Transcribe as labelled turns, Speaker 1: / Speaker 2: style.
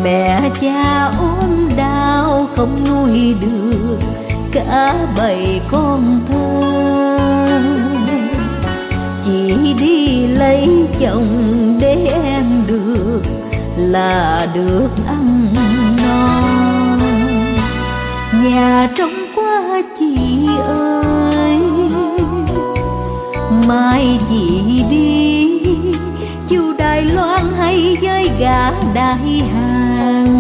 Speaker 1: Mẹ cha ốm đau không nuôi được cả bầy con thơ, chỉ đi lấy chồng để em được là được ăn no. Nhà trống quá chị ơi, mai chị đi chiều Đài Loan hay với gã Đại Hàn,